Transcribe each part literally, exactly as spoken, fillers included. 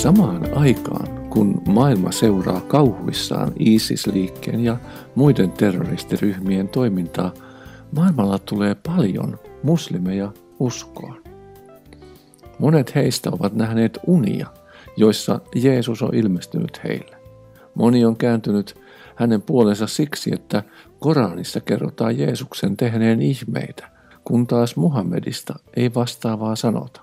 Samaan aikaan, kun maailma seuraa kauhuissaan ISIS-liikkeen ja muiden terroristiryhmien toimintaa, maailmalla tulee paljon muslimeja uskoon. Monet heistä ovat nähneet unia, joissa Jeesus on ilmestynyt heille. Moni on kääntynyt hänen puolensa siksi, että Koranissa kerrotaan Jeesuksen tehneen ihmeitä, kun taas Muhammedista ei vastaavaa sanota.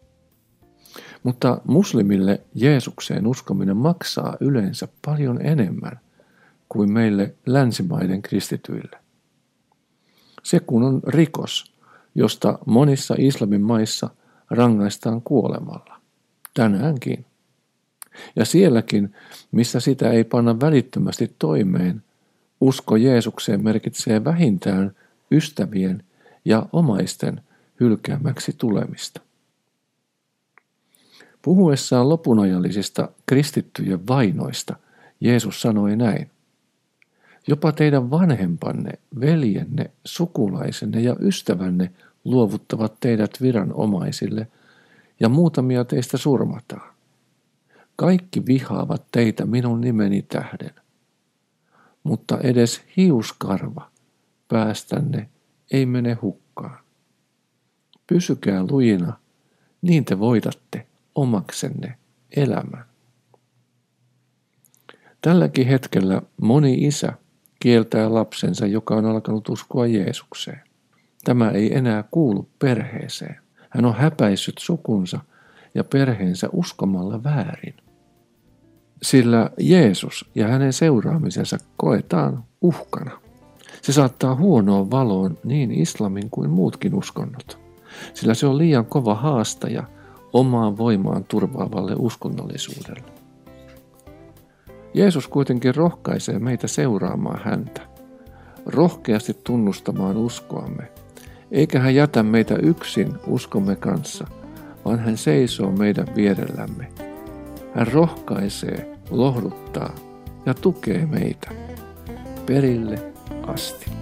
Mutta muslimille Jeesukseen uskominen maksaa yleensä paljon enemmän kuin meille länsimaiden kristityille. Se kun on rikos, josta monissa islamin maissa rangaistaan kuolemalla. Tänäänkin. Ja sielläkin, missä sitä ei panna välittömästi toimeen, usko Jeesukseen merkitsee vähintään ystävien ja omaisten hylkäämäksi tulemista. Puhuessaan lopunajallisista kristittyjen vainoista Jeesus sanoi näin. Jopa teidän vanhempanne, veljenne, sukulaisenne ja ystävänne luovuttavat teidät viranomaisille ja muutamia teistä surmataan. Kaikki vihaavat teitä minun nimeni tähden, mutta edes hiuskarva päästänne ei mene hukkaan. Pysykää lujina, niin te voitatte omaksenne elämän. Tälläkin hetkellä moni isä kieltää lapsensa, joka on alkanut uskoa Jeesukseen. Tämä ei enää kuulu perheeseen. Hän on häpäissyt sukunsa ja perheensä uskomalla väärin. Sillä Jeesus ja hänen seuraamisensa koetaan uhkana. Se saattaa huonoon valoon niin islamin kuin muutkin uskonnot, sillä se on liian kova haastaja omaan voimaan turvaavalle uskonnollisuudelle. Jeesus kuitenkin rohkaisee meitä seuraamaan häntä, rohkeasti tunnustamaan uskoamme, eikä hän jätä meitä yksin uskomme kanssa, vaan hän seisoo meidän vierellämme. Hän rohkaisee, lohduttaa ja tukee meitä perille asti.